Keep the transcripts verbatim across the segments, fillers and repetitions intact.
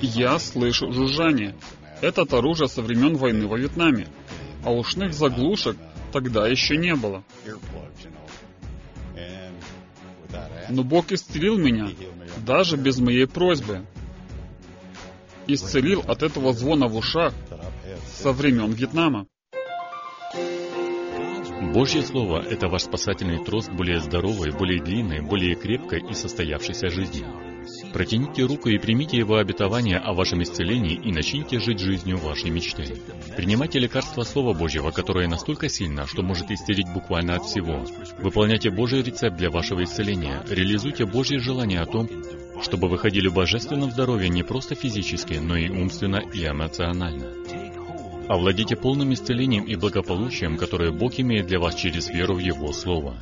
Я слышу жужжание. Это оружие со времен войны во Вьетнаме. А ушных заглушек тогда еще не было. Но Бог исцелил меня, даже без моей просьбы. Исцелил от этого звона в ушах со времен Вьетнама. Божье Слово — это ваш спасательный трос к более здоровой, более длинной, более крепкой и состоявшейся жизни. Протяните руку и примите Его обетование о вашем исцелении и начните жить жизнью вашей мечты. Принимайте лекарство Слова Божьего, которое настолько сильно, что может исцелить буквально от всего. Выполняйте Божий рецепт для вашего исцеления. Реализуйте Божье желание о том, чтобы вы ходили в божественном здоровье не просто физически, но и умственно и эмоционально. Овладейте полным исцелением и благополучием, которое Бог имеет для вас через веру в Его Слово.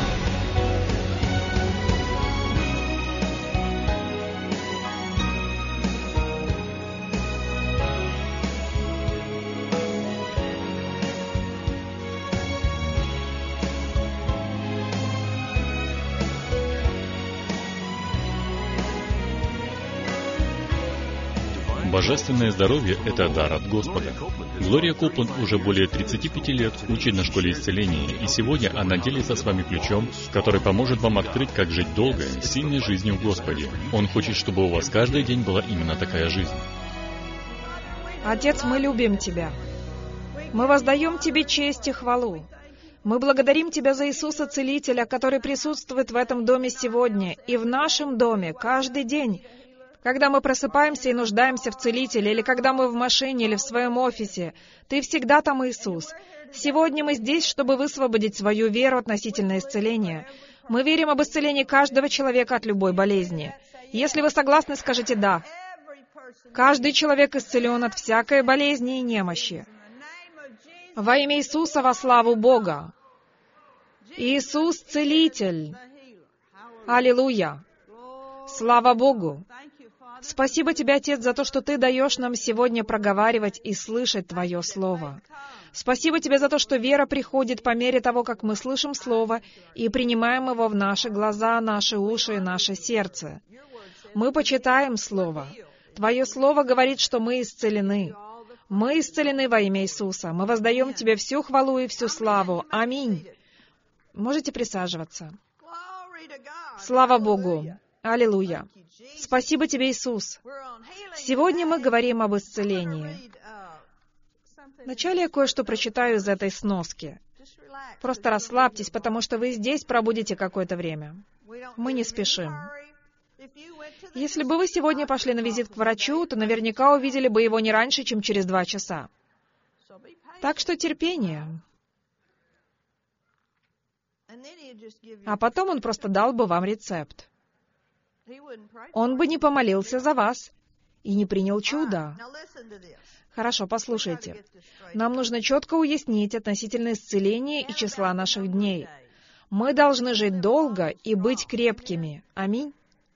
Божественное здоровье — это дар от Господа. Глория Копланд уже более тридцати пяти лет учит на школе исцеления, и сегодня она делится с вами ключом, который поможет вам открыть, как жить долгой, сильной жизнью в Господе. Он хочет, чтобы у вас каждый день была именно такая жизнь. Отец, мы любим Тебя. Мы воздаем Тебе честь и хвалу. Мы благодарим Тебя за Иисуса Целителя, который присутствует в этом доме сегодня и в нашем доме каждый день, когда мы просыпаемся и нуждаемся в Целителе, или когда мы в машине, или в своем офисе. Ты всегда там, Иисус. Сегодня мы здесь, чтобы высвободить свою веру относительно исцеления. Мы верим об исцелении каждого человека от любой болезни. Если вы согласны, скажите «да». Каждый человек исцелен от всякой болезни и немощи. Во имя Иисуса, во славу Бога. Иисус — Целитель. Аллилуйя. Слава Богу. Спасибо Тебе, Отец, за то, что Ты даешь нам сегодня проговаривать и слышать Твое Слово. Спасибо Тебе за то, что вера приходит по мере того, как мы слышим Слово и принимаем его в наши глаза, наши уши и наше сердце. Мы почитаем Слово. Твое Слово говорит, что мы исцелены. Мы исцелены во имя Иисуса. Мы воздаем Тебе всю хвалу и всю славу. Аминь. Можете присаживаться. Слава Богу. Аллилуйя. Спасибо Тебе, Иисус. Сегодня мы говорим об исцелении. Вначале я кое-что прочитаю из этой сноски. Просто расслабьтесь, потому что вы здесь пробудете какое-то время. Мы не спешим. Если бы вы сегодня пошли на визит к врачу, то наверняка увидели бы его не раньше, чем через два часа. Так что терпение. А потом он просто дал бы вам рецепт. Он бы не помолился за вас и не принял чуда. Хорошо, послушайте. Нам нужно четко уяснить относительно исцеления и числа наших дней. Мы должны жить долго и быть крепкими. Аминь.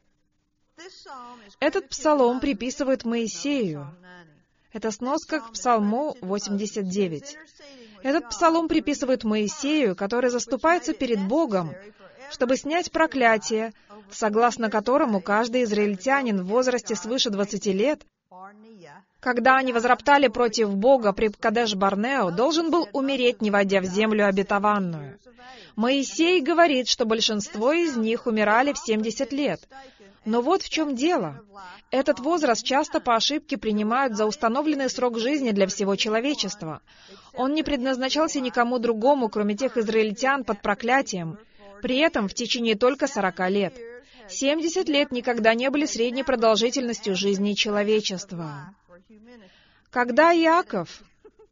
Этот псалом приписывают Моисею. Это сноска к Псалму восемьдесят девять. Этот псалом приписывают Моисею, который заступается перед Богом, чтобы снять проклятие, согласно которому каждый израильтянин в возрасте свыше двадцати лет, когда они возроптали против Бога при Кадеш-Барнео, должен был умереть, не войдя в землю обетованную. Моисей говорит, что большинство из них умирали в семьдесят лет. Но вот в чем дело. Этот возраст часто по ошибке принимают за установленный срок жизни для всего человечества. Он не предназначался никому другому, кроме тех израильтян под проклятием, при этом в течение только сорока лет. семьдесят лет никогда не были средней продолжительностью жизни человечества. Когда Иаков,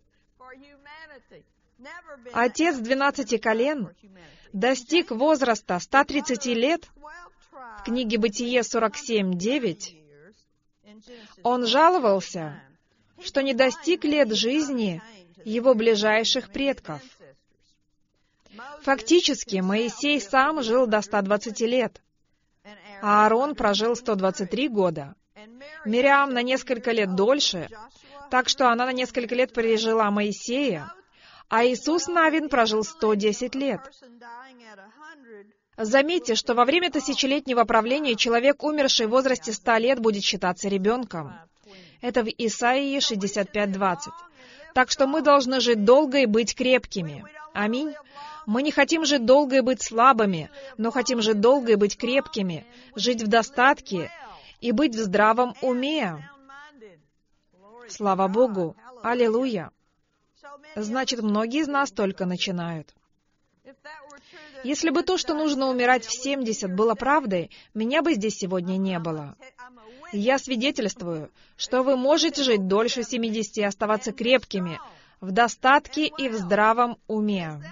отец двенадцати колен, достиг возраста ста тридцати лет, в книге Бытие сорок семь девять, он жаловался, что не достиг лет жизни его ближайших предков. Фактически, Моисей сам жил до ста двадцати лет, а Аарон прожил сто двадцать три года. Мириам на несколько лет дольше, так что она на несколько лет пережила Моисея, а Иисус Навин прожил сто десять лет. Заметьте, что во время тысячелетнего правления человек, умерший в возрасте ста лет, будет считаться ребенком. Это в Исаии шестьдесят пять двадцать. Так что мы должны жить долго и быть крепкими. Аминь. Мы не хотим жить долго и быть слабыми, но хотим жить долго и быть крепкими, жить в достатке и быть в здравом уме. Слава Богу! Аллилуйя! Значит, многие из нас только начинают. Если бы то, что нужно умирать в семьдесят, было правдой, меня бы здесь сегодня не было. Я свидетельствую, что вы можете жить дольше семидесяти и оставаться крепкими, в достатке и в здравом уме.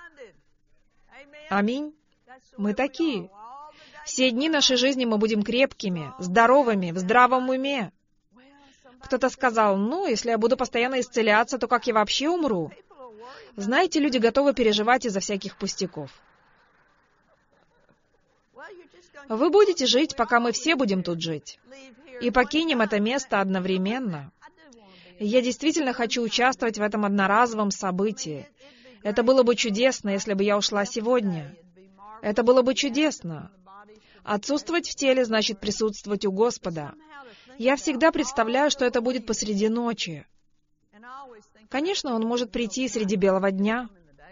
Аминь. Мы такие. Все дни нашей жизни мы будем крепкими, здоровыми, в здравом уме. Кто-то сказал, ну, если я буду постоянно исцеляться, то как я вообще умру? Знаете, люди готовы переживать из-за всяких пустяков. Вы будете жить, пока мы все будем тут жить. И покинем это место одновременно. Я действительно хочу участвовать в этом одноразовом событии. Это было бы чудесно, если бы я ушла сегодня. Это было бы чудесно. Отсутствовать в теле значит присутствовать у Господа. Я всегда представляю, что это будет посреди ночи. Конечно, Он может прийти среди белого дня.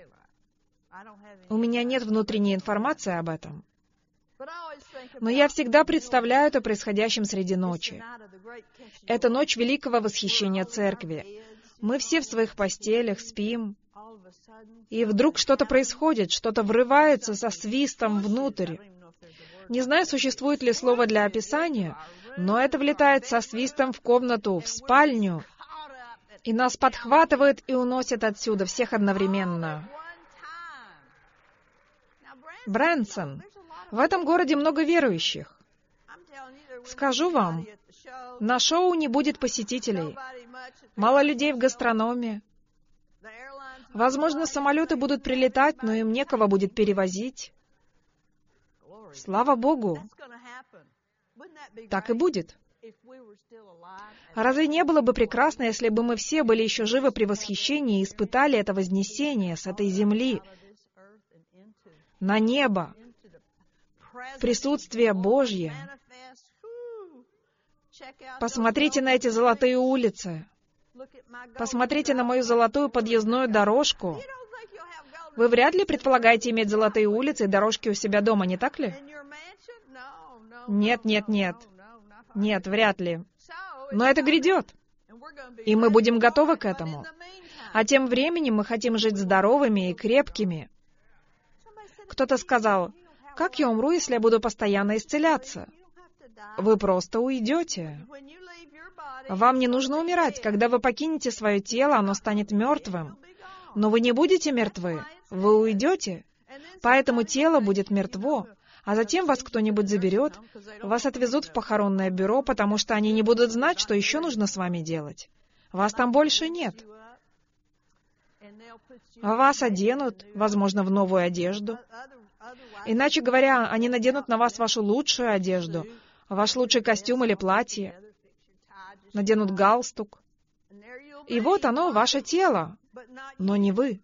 У меня нет внутренней информации об этом. Но я всегда представляю это происходящим среди ночи. Это ночь великого восхищения Церкви. Мы все в своих постелях спим, и вдруг что-то происходит, что-то врывается со свистом внутрь. Не знаю, существует ли слово для описания, но это влетает со свистом в комнату, в спальню, и нас подхватывает и уносит отсюда, всех одновременно. Брэнсон. В этом городе много верующих. Скажу вам, на шоу не будет посетителей. Мало людей в гастрономе. Возможно, самолеты будут прилетать, но им некого будет перевозить. Слава Богу! Так и будет. Разве не было бы прекрасно, если бы мы все были еще живы при восхищении и испытали это вознесение с этой земли на небо, присутствие Божье? Посмотрите на эти золотые улицы. Посмотрите на мою золотую подъездную дорожку. Вы вряд ли предполагаете иметь золотые улицы и дорожки у себя дома, не так ли? Нет, нет, нет. Нет, вряд ли. Но это грядет. И мы будем готовы к этому. А тем временем мы хотим жить здоровыми и крепкими. Кто-то сказал, как я умру, если я буду постоянно исцеляться? Вы просто уйдете. Вам не нужно умирать. Когда вы покинете свое тело, оно станет мертвым. Но вы не будете мертвы. Вы уйдете. Поэтому тело будет мертво. А затем вас кто-нибудь заберет, вас отвезут в похоронное бюро, потому что они не будут знать, что еще нужно с вами делать. Вас там больше нет. Вас оденут, возможно, в новую одежду. Иначе говоря, они наденут на вас вашу лучшую одежду, ваш лучший костюм или платье, наденут галстук. И вот оно, ваше тело, но не вы.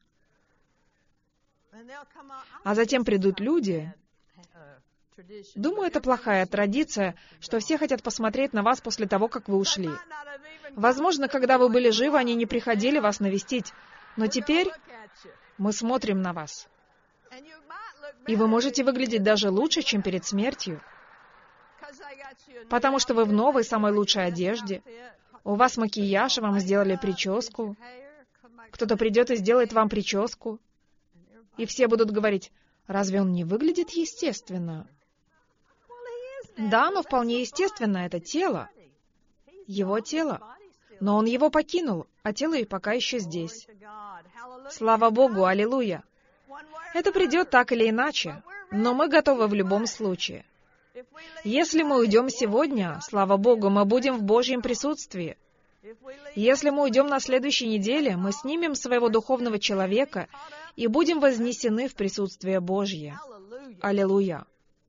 А затем придут люди. Думаю, это плохая традиция, что все хотят посмотреть на вас после того, как вы ушли. Возможно, когда вы были живы, они не приходили вас навестить, но теперь мы смотрим на вас. И вы можете выглядеть даже лучше, чем перед смертью, потому что вы в новой, самой лучшей одежде. У вас макияж, вам сделали прическу. Кто-то придет и сделает вам прическу. И все будут говорить, разве он не выглядит естественно? Да, но вполне естественно, это тело. Его тело. Но он его покинул, а тело и пока еще здесь. Слава Богу, аллилуйя. Это придет так или иначе, но мы готовы в любом случае. Если мы уйдем сегодня, слава Богу, мы будем в Божьем присутствии. Если мы уйдем на следующей неделе, мы снимем своего духовного человека и будем вознесены в присутствие Божье. Аллилуйя.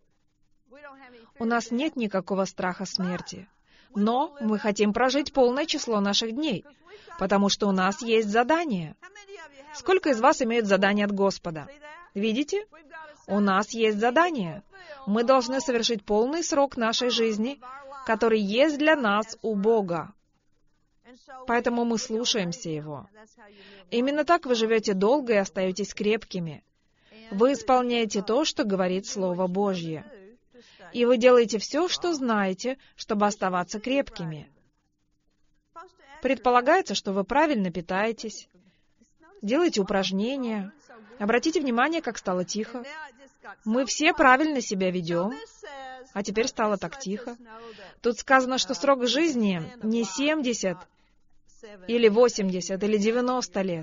У нас нет никакого страха смерти. Но мы хотим прожить полное число наших дней, потому что у нас есть задание. Сколько из вас имеют задание от Господа? Видите? У нас есть задание. Мы должны совершить полный срок нашей жизни, который есть для нас у Бога. Поэтому мы слушаемся Его. Именно так вы живете долго и остаетесь крепкими. Вы исполняете то, что говорит Слово Божье. И вы делаете все, что знаете, чтобы оставаться крепкими. Предполагается, что вы правильно питаетесь, делаете упражнения. Обратите внимание, как стало тихо. Мы все правильно себя ведем, а теперь стало так тихо. Тут сказано, что срок жизни не семьдесят, или восемьдесят, или девяносто лет.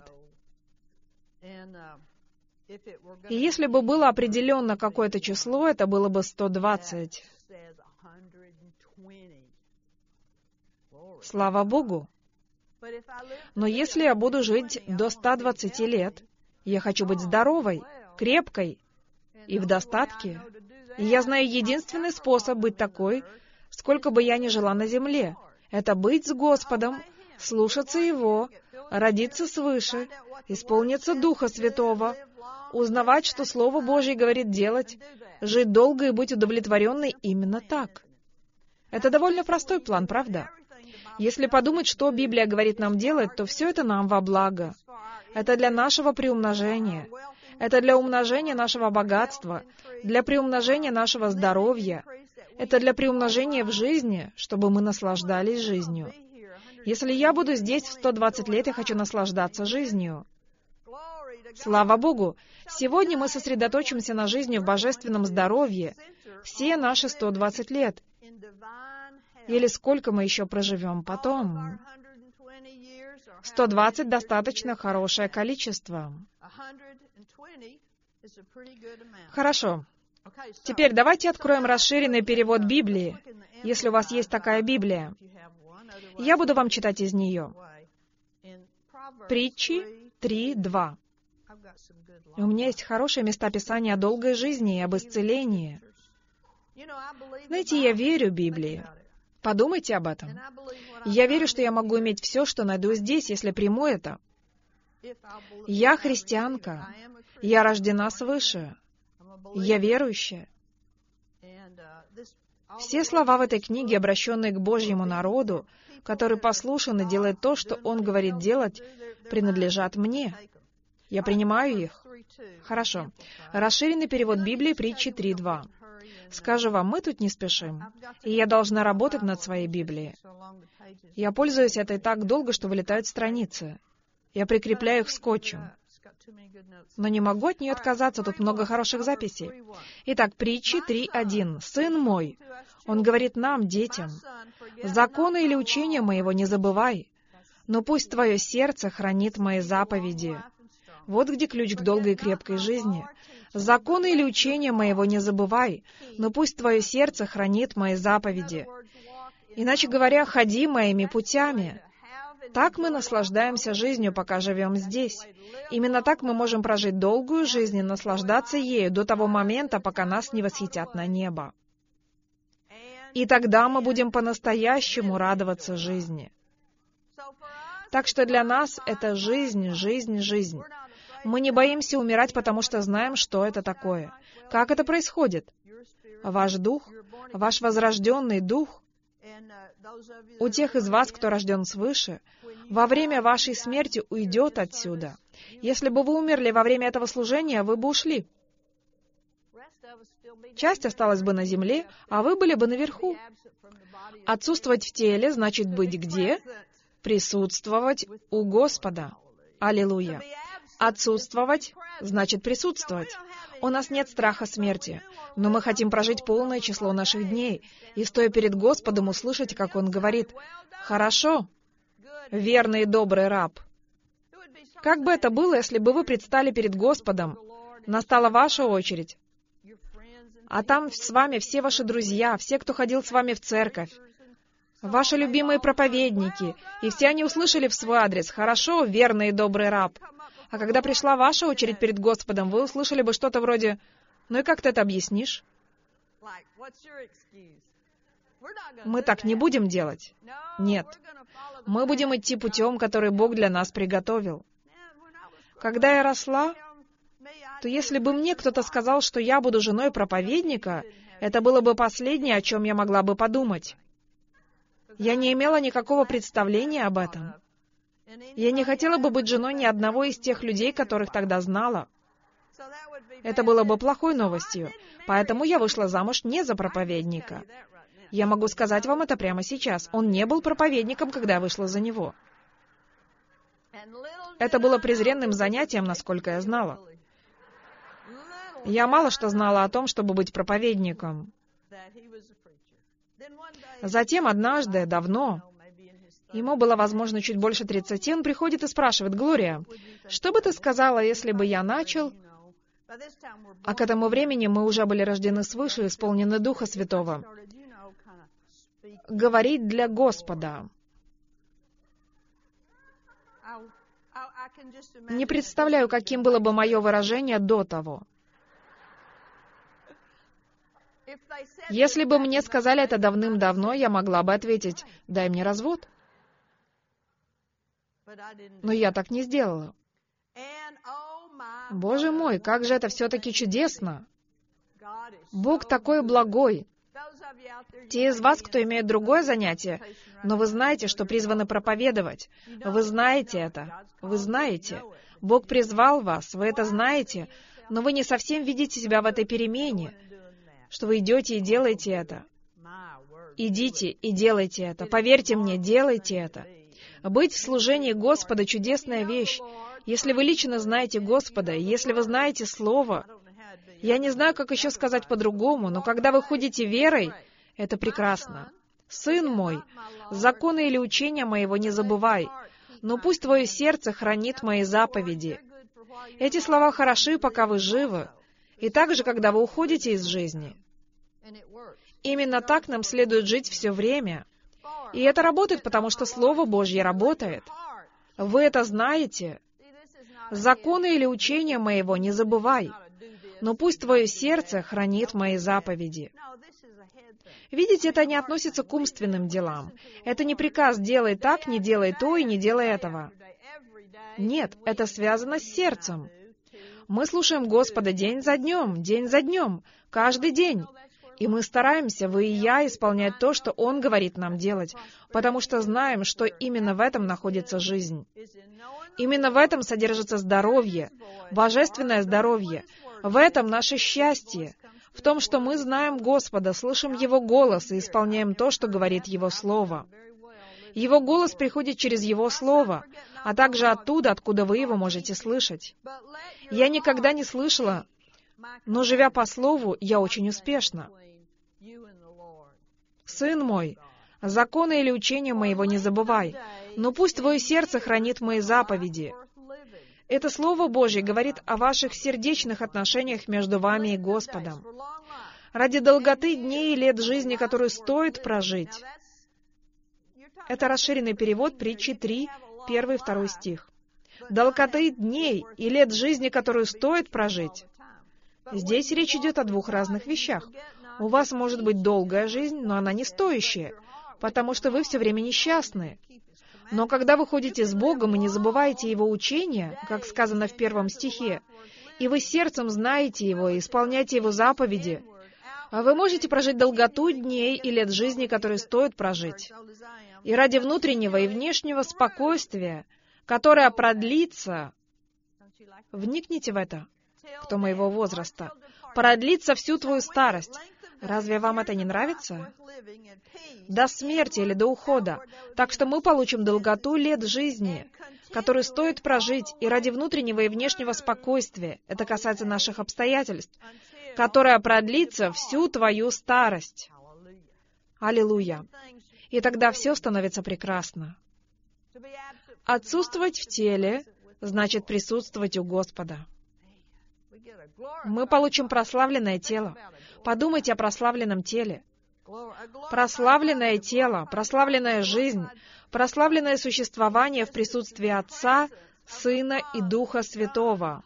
И если бы было определенно какое-то число, это было бы сто двадцать. Слава Богу! Но если я буду жить до ста двадцати лет, я хочу быть здоровой, крепкой и в достатке. И я знаю единственный способ быть такой, сколько бы я ни жила на земле. Это быть с Господом, слушаться Его, родиться свыше, исполниться Духа Святого, узнавать, что Слово Божье говорит делать, жить долго и быть удовлетворенной именно так. Это довольно простой план, правда? Если подумать, что Библия говорит нам делать, то все это нам во благо. Это для нашего приумножения. Это для умножения нашего богатства, для приумножения нашего здоровья. Это для приумножения в жизни, чтобы мы наслаждались жизнью. Если я буду здесь в сто двадцать лет, я хочу наслаждаться жизнью. Слава Богу! Сегодня мы сосредоточимся на жизни в божественном здоровье все наши сто двадцать лет. Или сколько мы еще проживем потом? сто двадцать — достаточно хорошее количество. Хорошо. Теперь давайте откроем расширенный перевод Библии, если у вас есть такая Библия. Я буду вам читать из нее. Притчи три два. У меня есть хорошие места Писания о долгой жизни и об исцелении. Знаете, я верю Библии. Подумайте об этом. Я верю, что я могу иметь все, что найду здесь, если приму это. Я христианка. Я рождена свыше. Я верующая. Все слова в этой книге, обращенные к Божьему народу, который послушан и делает то, что Он говорит делать, принадлежат мне. Я принимаю их. Хорошо. Расширенный перевод Библии, притчи три два. Скажу вам, мы тут не спешим, и я должна работать над своей Библией. Я пользуюсь этой так долго, что вылетают страницы. Я прикрепляю их скотчем. Но не могу от нее отказаться, тут много хороших записей. Итак, притчи три один. «Сын мой», он говорит нам, детям, «законы или учения моего не забывай, но пусть твое сердце хранит мои заповеди». Вот где ключ к долгой и крепкой жизни. «Законы или учения моего не забывай, но пусть твое сердце хранит мои заповеди». Иначе говоря, ходи моими путями. Так мы наслаждаемся жизнью, пока живем здесь. Именно так мы можем прожить долгую жизнь и наслаждаться ею до того момента, пока нас не восхитят на небо. И тогда мы будем по-настоящему радоваться жизни. Так что для нас это жизнь, жизнь, жизнь. Мы не боимся умирать, потому что знаем, что это такое. Как это происходит? Ваш дух, ваш возрожденный дух, у тех из вас, кто рожден свыше, во время вашей смерти уйдет отсюда. Если бы вы умерли во время этого служения, вы бы ушли. Часть осталась бы на земле, а вы были бы наверху. Отсутствовать в теле значит быть где? Присутствовать у Господа. Аллилуйя. Отсутствовать значит присутствовать. У нас нет страха смерти, но мы хотим прожить полное число наших дней и, стоя перед Господом, услышать, как Он говорит: «Хорошо, верный и добрый раб». Как бы это было, если бы вы предстали перед Господом, настала ваша очередь, а там с вами все ваши друзья, все, кто ходил с вами в церковь, ваши любимые проповедники, и все они услышали в свой адрес: «Хорошо, верный и добрый раб». А когда пришла ваша очередь перед Господом, вы услышали бы что-то вроде: «Ну и как ты это объяснишь?» Мы так не будем делать. Нет. Мы будем идти путем, который Бог для нас приготовил. Когда я росла, то если бы мне кто-то сказал, что я буду женой проповедника, это было бы последнее, о чем я могла бы подумать. Я не имела никакого представления об этом. Я не хотела бы быть женой ни одного из тех людей, которых тогда знала. Это было бы плохой новостью, поэтому я вышла замуж не за проповедника. Я могу сказать вам это прямо сейчас. Он не был проповедником, когда я вышла за него. Это было презренным занятием, насколько я знала. Я мало что знала о том, чтобы быть проповедником. Затем однажды, давно, ему было, возможно, чуть больше тридцати, он приходит и спрашивает: «Глория, что бы ты сказала, если бы я начал...» А к этому времени мы уже были рождены свыше, исполнены Духа Святого. Говорить для Господа. Не представляю, каким было бы мое выражение до того. Если бы мне сказали это давным-давно, я могла бы ответить: «Дай мне развод». Но я так не сделала. Боже мой, как же это все-таки чудесно! Бог такой благой. Те из вас, кто имеет другое занятие, но вы знаете, что призваны проповедовать. Вы знаете это. Вы знаете. Бог призвал вас, вы это знаете, но вы не совсем видите себя в этой перемене, что вы идете и делаете это. Идите и делайте это. Поверьте мне, делайте это. Быть в служении Господа — чудесная вещь. Если вы лично знаете Господа, если вы знаете Слово, я не знаю, как еще сказать по-другому, но когда вы ходите верой, это прекрасно. «Сын мой, законы или учения моего не забывай, но пусть твое сердце хранит мои заповеди». Эти слова хороши, пока вы живы, и также, когда вы уходите из жизни. Именно так нам следует жить все время. И это работает, потому что Слово Божье работает. Вы это знаете. «Законы или учения моего не забывай, но пусть твое сердце хранит мои заповеди». Видите, это не относится к умственным делам. Это не приказ «делай так, не делай то и не делай этого». Нет, это связано с сердцем. Мы слушаем Господа день за днем, день за днем, каждый день. И мы стараемся, вы и я, исполнять то, что Он говорит нам делать, потому что знаем, что именно в этом находится жизнь. Именно в этом содержится здоровье, божественное здоровье. В этом наше счастье. В том, что мы знаем Господа, слышим Его голос и исполняем то, что говорит Его Слово. Его голос приходит через Его Слово, а также оттуда, откуда вы его можете слышать. Я никогда не слышала, но, живя по Слову, я очень успешна. «Сын мой, законы или учения моего не забывай, но пусть твое сердце хранит мои заповеди». Это Слово Божье говорит о ваших сердечных отношениях между вами и Господом. Ради долготы дней и лет жизни, которую стоит прожить. Это расширенный перевод притчи три, первый и второй стих. Долготы дней и лет жизни, которую стоит прожить. Здесь речь идет о двух разных вещах. У вас может быть долгая жизнь, но она не стоящая, потому что вы все время несчастны. Но когда вы ходите с Богом и не забываете Его учения, как сказано в первом стихе, и вы сердцем знаете Его и исполняете Его заповеди, вы можете прожить долготу дней и лет жизни, которые стоит прожить. И ради внутреннего и внешнего спокойствия, которое продлится, вникните в это, кто моего возраста, продлится всю твою старость. Разве вам это не нравится? До смерти или до ухода. Так что мы получим долготу лет жизни, которую стоит прожить, и ради внутреннего и внешнего спокойствия, это касается наших обстоятельств, которая продлится всю твою старость. Аллилуйя. И тогда все становится прекрасно. Отсутствовать в теле значит присутствовать у Господа. Мы получим прославленное тело. Подумайте о прославленном теле. Прославленное тело, прославленная жизнь, прославленное существование в присутствии Отца, Сына и Духа Святого.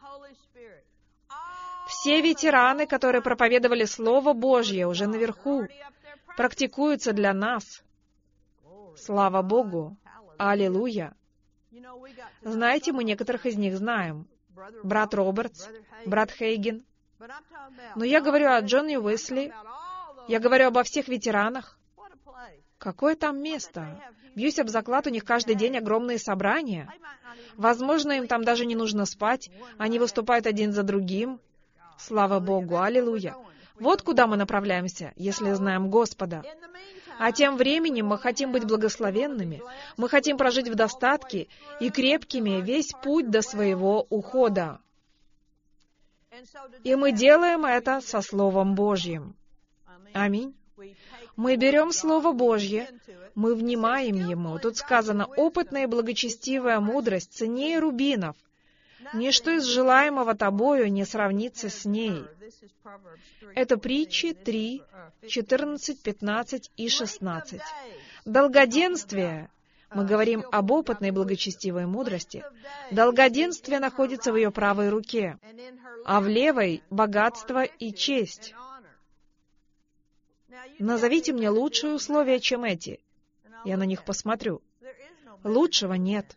Все ветераны, которые проповедовали Слово Божье уже наверху, практикуются для нас. Слава Богу! Аллилуйя! Знаете, мы некоторых из них знаем. Брат Робертс, брат Хейген. Но я говорю о Джонни Уэсли, я говорю обо всех ветеранах. Какое там место? Бьюсь об заклад, у них каждый день огромные собрания. Возможно, им там даже не нужно спать. Они выступают один за другим. Слава Богу, аллилуйя. Вот куда мы направляемся, если знаем Господа. А тем временем мы хотим быть благословенными, мы хотим прожить в достатке и крепкими весь путь до своего ухода. И мы делаем это со Словом Божьим. Аминь. Мы берем Слово Божье, мы внимаем Ему. Тут сказано, опытная и благочестивая мудрость ценнее рубинов. Ничто из желаемого тобою не сравнится с ней. Это притчи три, четырнадцать, пятнадцать и шестнадцать. Долгоденствие, мы говорим об опытной и благочестивой мудрости, долгоденствие находится в ее правой руке, а в левой — богатство и честь. Назовите мне лучшие условия, чем эти. Я на них посмотрю. Лучшего нет.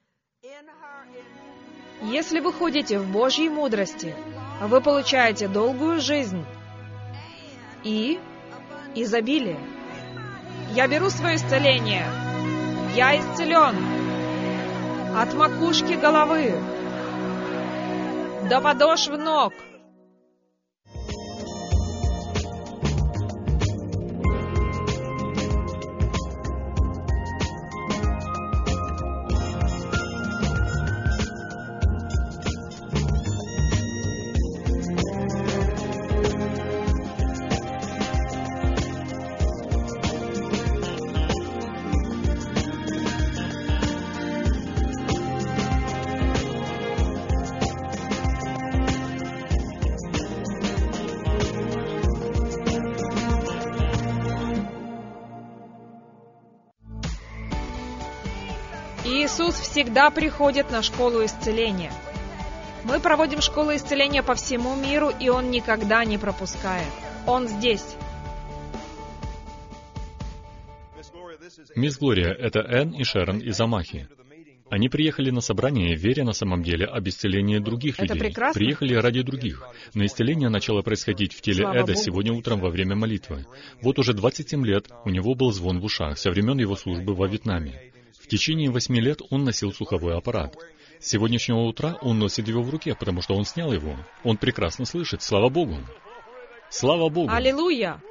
Если вы ходите в Божьей мудрости, вы получаете долгую жизнь и изобилие. Я беру свое исцеление. Я исцелен от макушки головы до подошв ног. Иисус всегда приходит на школу исцеления. Мы проводим школу исцеления по всему миру, и Он никогда не пропускает. Он здесь. Мисс Глория, это Энн и Шерон из Омахи. Они приехали на собрание, веря на самом деле об исцелении других Это людей. прекрасно. Приехали ради других. Но исцеление начало происходить в теле Слава Эда Богу. сегодня утром во время молитвы. Вот уже двадцать семь лет у него был звон в ушах со времен его службы во Вьетнаме. В течение восьми лет он носил слуховой аппарат. С сегодняшнего утра он носит его в руке, потому что он снял его. Он прекрасно слышит. Слава Богу! Слава Богу! Аллилуйя!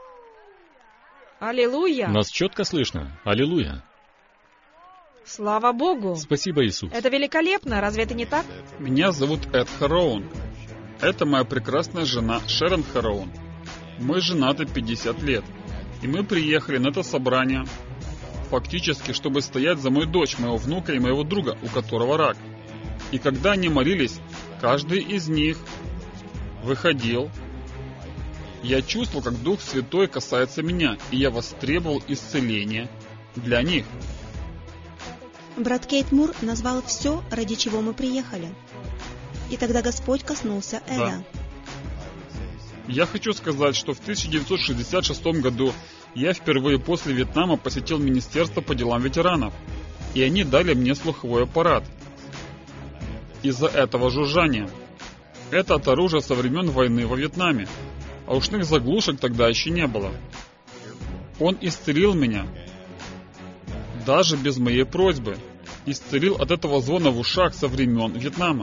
Аллилуйя! Нас четко слышно. Аллилуйя! Слава Богу! Спасибо, Иисус! Это великолепно, разве это не так? Меня зовут Эд Хароун. Это моя прекрасная жена Шерон Хароун. Мы женаты пятьдесят лет. И мы приехали на это собрание, фактически, чтобы стоять за мою дочь, моего внука и моего друга, у которого рак. И когда они молились, каждый из них выходил. Я чувствовал, как Дух Святой касается меня, и я востребовал исцеление для них. Брат Кейт Мур назвал все, ради чего мы приехали. И тогда Господь коснулся Эда. Да. Я хочу сказать, что в тысяча девятьсот шестьдесят шестом году я впервые после Вьетнама посетил Министерство по делам ветеранов, и они дали мне слуховой аппарат. Из-за этого жужжания. Это от оружия со времен войны во Вьетнаме, а ушных заглушек тогда еще не было. Он исцелил меня, даже без моей просьбы, исцелил от этого звона в ушах со времен Вьетнама.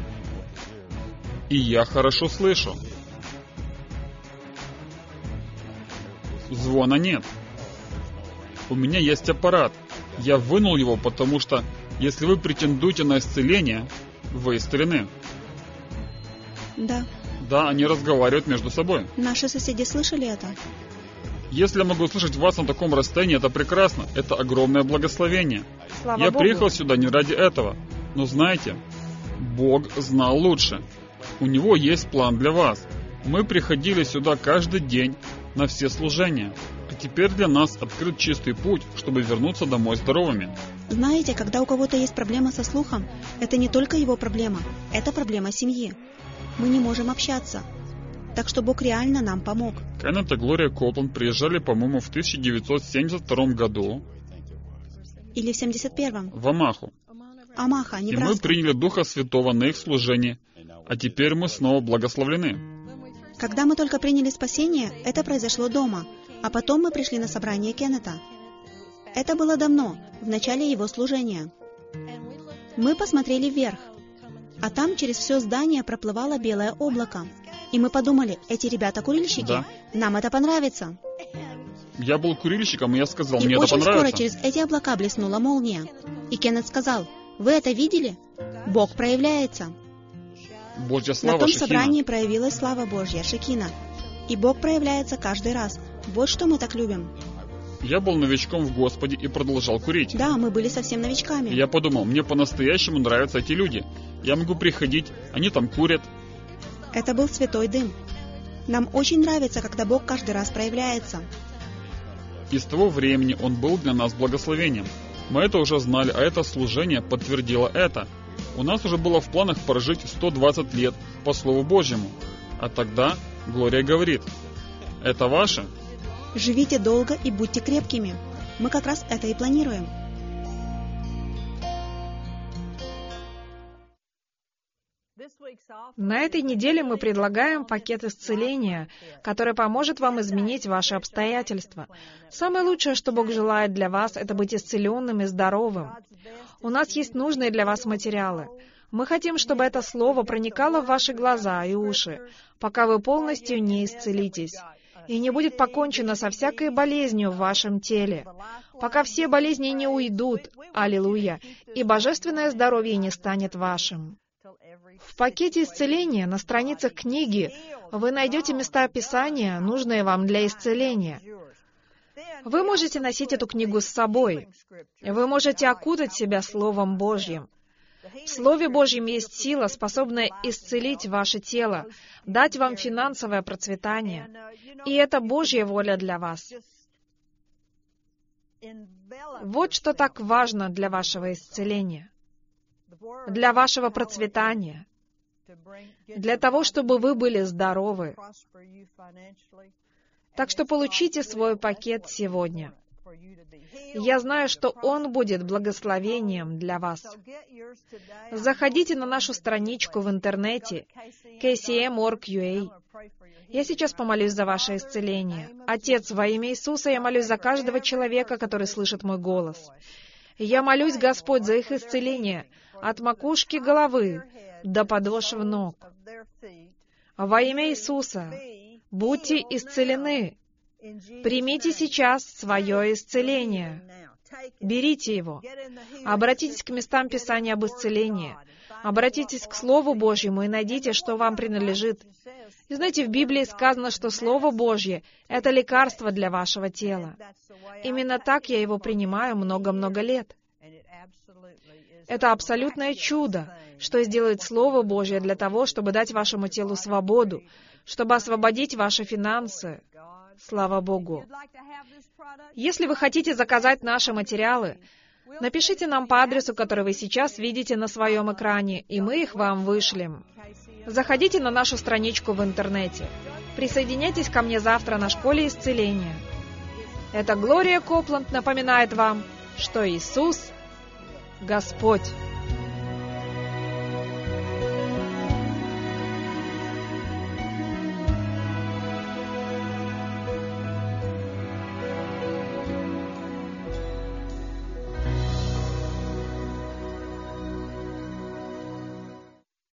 И я хорошо слышу. Звона нет. У меня есть аппарат. Я вынул его, потому что, если вы претендуете на исцеление, вы исцелены. Да. Да, они разговаривают между собой. Наши соседи слышали это? Если я могу слышать вас на таком расстоянии, это прекрасно. Это огромное благословение. Слава Я Богу. приехал сюда не ради этого. Но знаете, Бог знал лучше. У Него есть план для вас. Мы приходили сюда каждый день на все служения. А теперь для нас открыт чистый путь, чтобы вернуться домой здоровыми. Знаете, когда у кого-то есть проблема со слухом, это не только его проблема, это проблема семьи. Мы не можем общаться. Так что Бог реально нам помог. Кеннет и Глория Копланд приезжали, по-моему, в тысяча девятьсот семьдесят втором году Или в семьдесят первом. в Омаху. Омаха, И мы Небраска. приняли Духа Святого на их служении. А теперь мы снова благословлены. Когда мы только приняли спасение, это произошло дома. А потом мы пришли на собрание Кеннета. Это было давно, в начале его служения. Мы посмотрели вверх, а там через все здание проплывало белое облако. И мы подумали, эти ребята курильщики, Да. нам это понравится. Я был курильщиком, и я сказал, И мне это очень скоро понравится. через эти облака блеснула молния. И Кеннет сказал, вы это видели? Бог проявляется. Божья На слава, том Шехина. собрании проявилась слава Божья, Шекина. И Бог проявляется каждый раз. Вот что мы так любим. Я был новичком в Господе и продолжал курить. Да, мы были совсем новичками. И я подумал, мне по-настоящему нравятся эти люди. Я могу приходить, они там курят. Это был святой дым. Нам очень нравится, когда Бог каждый раз проявляется. И с того времени Он был для нас благословением. Мы это уже знали, а это служение подтвердило это. У нас уже было в планах прожить сто двадцать лет по Слову Божьему. А тогда Глория говорит, это ваше? Живите долго и будьте крепкими. Мы как раз это и планируем. На этой неделе мы предлагаем пакет исцеления, который поможет вам изменить ваши обстоятельства. Самое лучшее, что Бог желает для вас, это быть исцеленным и здоровым. У нас есть нужные для вас материалы. Мы хотим, чтобы это слово проникало в ваши глаза и уши, пока вы полностью не исцелитесь, и не будет покончено со всякой болезнью в вашем теле, пока все болезни не уйдут, аллилуйя, и божественное здоровье не станет вашим. В пакете исцеления на страницах книги вы найдете места Писания, нужные вам для исцеления. Вы можете носить эту книгу с собой. Вы можете окутать себя Словом Божьим. В Слове Божьем есть сила, способная исцелить ваше тело, дать вам финансовое процветание. И это Божья воля для вас. Вот что так важно для вашего исцеления, для вашего процветания, для того, чтобы вы были здоровы. Так что получите свой пакет сегодня. Я знаю, что он будет благословением для вас. Заходите на нашу страничку в интернете кей си эм точка орг точка ю а. Я сейчас помолюсь за ваше исцеление. Отец, во имя Иисуса, я молюсь за каждого человека, который слышит мой голос. Я молюсь, Господь, за их исцеление от макушки головы до подошв ног. Во имя Иисуса, будьте исцелены. Примите сейчас свое исцеление. Берите его. Обратитесь к местам Писания об исцелении. Обратитесь к Слову Божьему и найдите, что вам принадлежит. И знаете, в Библии сказано, что Слово Божье — это лекарство для вашего тела. Именно так я его принимаю много-много лет. Это абсолютное чудо, что сделает Слово Божье для того, чтобы дать вашему телу свободу, чтобы освободить ваши финансы. Слава Богу! Если вы хотите заказать наши материалы, напишите нам по адресу, который вы сейчас видите на своем экране, и мы их вам вышлем. Заходите на нашу страничку в интернете. Присоединяйтесь ко мне завтра на школе исцеления. Это Глория Копланд напоминает вам, что Иисус — Господь.